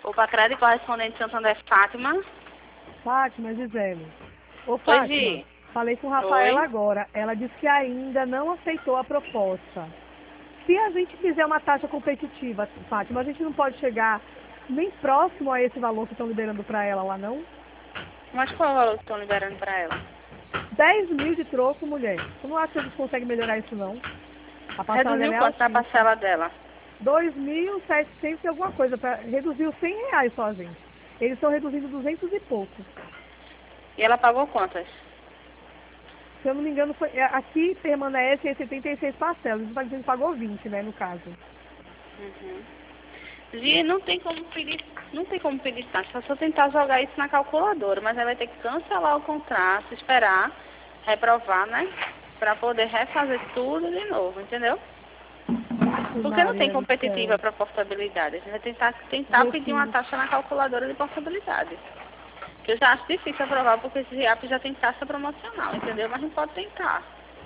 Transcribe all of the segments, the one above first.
O Pacredi correspondente Santander Fátima. Fátima, Gisele. Ô, Oi, Fátima, Gi. falei com a Rafaela Oi. agora. Ela disse que ainda não aceitou a proposta. Se a gente fizer uma taxa competitiva, Fátima, a gente não pode chegar nem próximo a esse valor que estão liberando para ela lá, não? Mas qual é o valor que estão liberando para ela? 10 mil de troco, mulher. Eu não acho que a gente consegue melhorar isso, não. A parcela Reduziu dela é quanto na altíssima. parcela dela? 2.700 e alguma coisa. Reduziu R$ 100 só, gente. Eles estão reduzindo 200 e pouco. E ela pagou quantas? Se eu não me engano, aqui permanece em 76 parcelas. Isso vai dizer que pagou 20, né, no caso. Uhum. Gi, não tem como pedir taxa, só tentar jogar isso na calculadora, mas ela vai ter que cancelar o contrato, esperar, reprovar, né? Para poder refazer tudo de novo, entendeu? Porque não tem Maria do competitiva céu. para portabilidade. A gente vai tentar pedir uma taxa na calculadora de portabilidade. Que eu já acho difícil aprovar porque esse RIAP já tem taxa promocional, entendeu? Mas a gente pode tentar.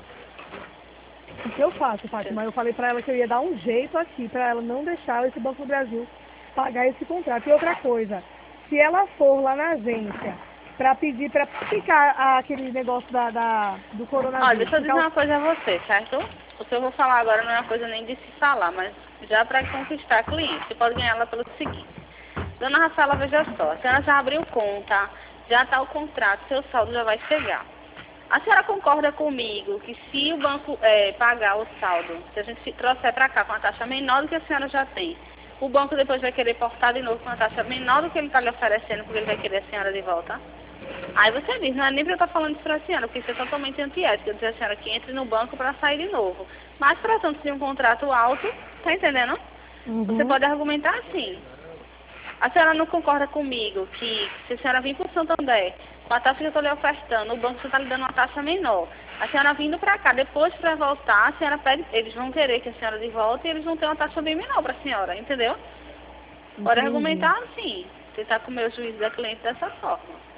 O que eu faço, Fátima? Eu falei pra ela que eu ia dar um jeito aqui pra ela não deixar esse Banco do Brasil pagar esse contrato. E outra coisa, se ela for lá na agência pra pedir pra ficar aquele negócio do Olha, coronavírus, deixa eu dizer uma coisa a você, certo? O que eu vou falar agora não é uma coisa nem de se falar, mas já para conquistar cliente. Você pode ganhar ela pelo seguinte. Dona Rafaela, veja só, a senhora já abriu conta, já está o contrato, seu saldo já vai chegar. A senhora concorda comigo que se o banco pagar o saldo, se a gente se trouxer para cá com uma taxa menor do que a senhora já tem, o banco depois vai querer portar de novo com uma taxa menor do que ele está lhe oferecendo, porque ele vai querer a senhora de volta? Aí você diz, não é nem para eu estar falando isso para a senhora, porque isso é totalmente antiético. Eu dizer a senhora que entre no banco para sair de novo. Mas tratando-se de um contrato alto, tá entendendo? Você pode argumentar assim. A senhora não concorda comigo que se a senhora vir para o Santander, com a taxa que eu estou lhe ofertando, o banco está lhe dando uma taxa menor. A senhora vindo para cá, depois para voltar, a senhora pede, eles vão querer que a senhora de volta e eles vão ter uma taxa bem menor para a senhora, entendeu? Pode argumentar assim, tentar comer o juízo da cliente dessa forma.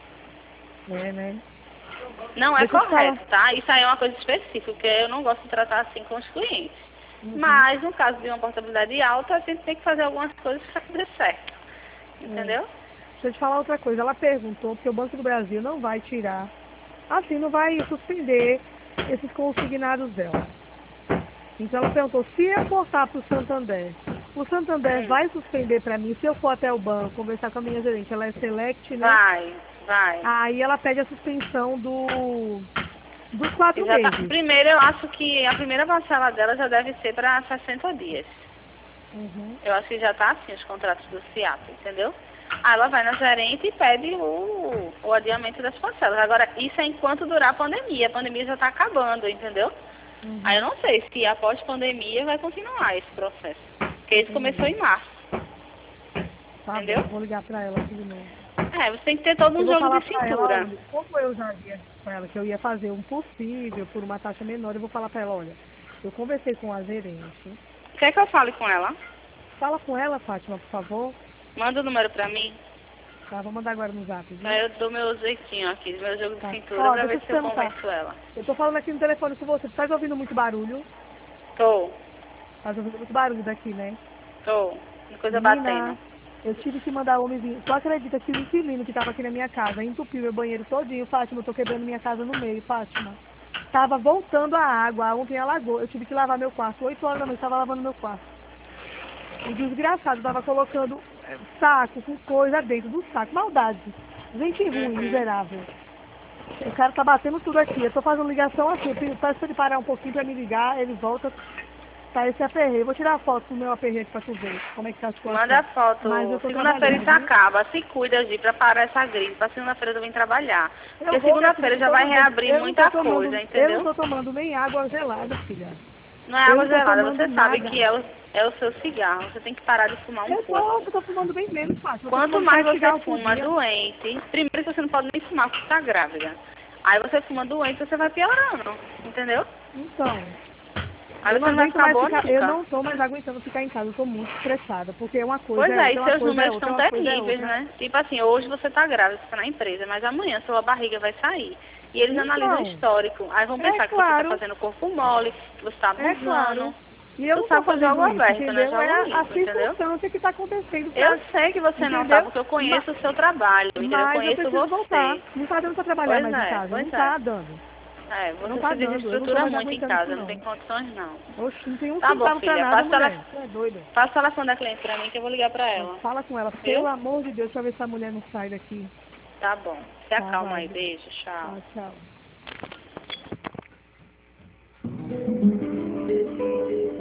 É, né? Não é Deixa eu te falar. correto, tá? Isso aí é uma coisa específica, porque eu não gosto de tratar assim com os clientes. Mas, no caso de uma portabilidade alta, a gente tem que fazer algumas coisas para dar certo. Entendeu? Deixa eu te falar outra coisa. Ela perguntou porque o Banco do Brasil não vai tirar, assim, não vai suspender esses consignados dela. Então ela perguntou, se eu voltar para o Santander vai suspender para mim, se eu for até o banco, conversar com a minha gerente, ela é Select, né? Vai. Aí ela pede a suspensão dos 4 meses. Primeiro, eu acho que a primeira parcela dela já deve ser para 60 dias. Eu acho que já está assim os contratos do CIAP, entendeu? Aí ela vai na gerente e pede o adiamento das parcelas. Agora, isso é enquanto durar a pandemia. A pandemia já está acabando, entendeu? Aí eu não sei se após pandemia vai continuar esse processo. Porque isso começou em março. Tá entendeu? bom, vou ligar para ela aqui de novo. Você tem que ter todo um jogo de Pra ela, cintura. olha, como eu já disse para ela que eu ia fazer um possível por uma taxa menor, eu vou falar para ela, olha, eu conversei com a gerente. Quer que eu fale com ela? Fala com ela, Fátima, por favor. Manda o número pra mim. Tá, vou mandar agora no zap, viu? Aí eu dou meu jeitinho aqui, meu jogo de cintura, Ó, pra deixa eu ver te se eu perguntar. convenço ela. Eu tô falando aqui no telefone com você. Você tá ouvindo muito barulho? Tô. Tá ouvindo muito barulho daqui, né? Tô. Coisa Menina, batendo. eu tive que mandar o homem vir. Tu acredita que o inquilino que tava aqui na minha casa entupiu meu banheiro todinho? Fátima, eu tô quebrando minha casa no meio, Fátima. Tava voltando a água, ontem alagou. Eu tive que lavar meu quarto. 8 horas da noite, tava lavando meu quarto. O desgraçado tava colocando saco com coisa dentro do saco. Maldade. Gente ruim, miserável. O cara tá batendo tudo aqui. Eu tô fazendo ligação assim. Eu peço pra ele parar um pouquinho pra me ligar. Ele volta. Tá esse aperreio. Vou tirar a foto do meu aperreio aqui pra tu ver como é que tá a situação. Manda a foto. Mas eu tô Segunda-feira isso trabalhando, viu? acaba. Se cuida, Gi, pra parar essa gripe. Pra segunda-feira eu vim trabalhar. Eu Porque vou, minha filha, segunda-feira já vai reabrir muita coisa, eu não entendeu? tô tomando nem água gelada, filha. Não é Eu água não tô gelada, tomando você sabe nada. que é o seu cigarro. Você tem que parar de fumar um pouco. Eu tô fumando bem menos, Fátima. Eu tô Quanto fumando mais 7 você cigarros por fuma dia. doente, primeiro que você não pode nem fumar porque está grávida. Aí você fuma doente, você vai piorando, entendeu? Então, Aí eu você não não vai aguento ficar mais boa ficar, eu nunca. não tô mais aguentando ficar em casa, eu tô muito estressada, porque uma coisa Pois é é, outra, e uma seus coisa é números outra, estão uma coisa é terríveis, outra. né? Tipo assim, hoje você está grávida, você está na empresa, mas amanhã sua barriga vai sair. E eles analisam o Então, histórico. Aí vão é pensar que você está claro, fazendo corpo mole, que você está é claro. abusando. E eu Tu não sabe tô fazer fazendo jogo isso, aberto, né? entendeu? Jogo É a limpo, entendeu? circunstância que está acontecendo. Eu sei que você não Entendeu? tá, porque eu conheço o seu trabalho, entendeu? Eu Mas eu conheço preciso voltar. você. Não tá dando para trabalhar Pois mais em é, casa. Não pois é. tá dando. É, Não você tá se dando. Eu não tô desestrutura mais muito em aguentando casa, isso, não não. tem condições não. Oxe, não tem um Tá bom, centavo pra filha, nada, mulher. Você é doida. passa o telefone da cliente pra mim que eu vou ligar pra ela. Fala com ela, Viu? pelo amor de Deus, pra ver se a mulher não sai daqui. Tá bom. Se Tá, acalma vai. aí, beijo, tchau. Tchau.